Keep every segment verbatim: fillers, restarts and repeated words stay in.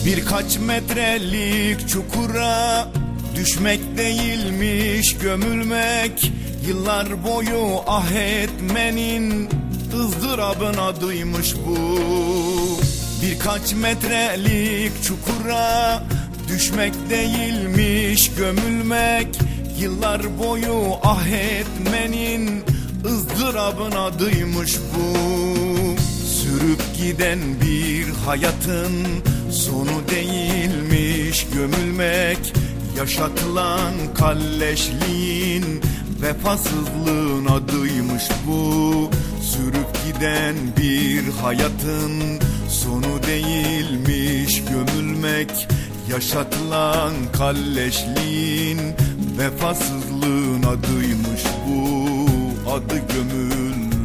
Birkaç metrelik çukura düşmek değilmiş gömülmek, yıllar boyu ah etmenin ızdırabına duymuş bu. Birkaç metrelik çukura düşmek değilmiş gömülmek, yıllar boyu ah etmenin ızdırabına duymuş bu. Sürüp giden bir hayatın sonu değilmiş gömülmek, yaşatılan kalleşliğin vefasızlığın adıymış bu. Sürüp giden bir hayatın sonu değilmiş gömülmek, yaşatılan kalleşliğin vefasızlığın adıymış bu. Adı gömülmek.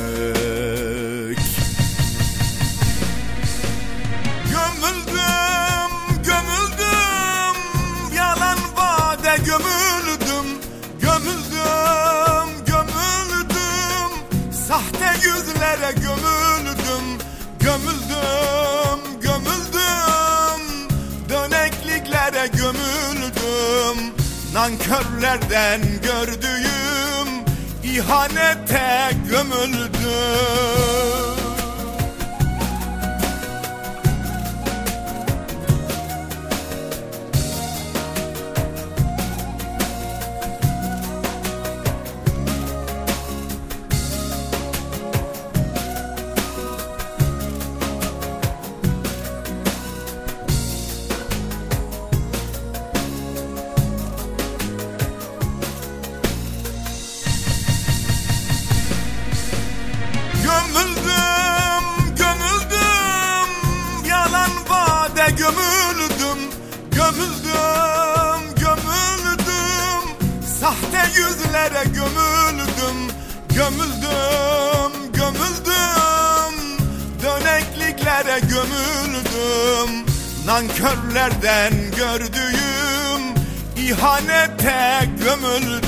Gömüldüm, gömüldüm, yalan vade gömüldüm. Gömüldüm, gömüldüm, sahte yüzlere gömüldüm. Gömüldüm, gömüldüm, dönekliklere gömüldüm. Nankörlerden gördüğüm ihanete gömüldüm. Gömüldüm, gömüldüm, yalan vade gömüldüm. Gömüldüm, gömüldüm, sahte yüzlere gömüldüm. Gömüldüm, gömüldüm, dönekliklere gömüldüm. Nankörlerden gördüğüm ihanete gömüldüm.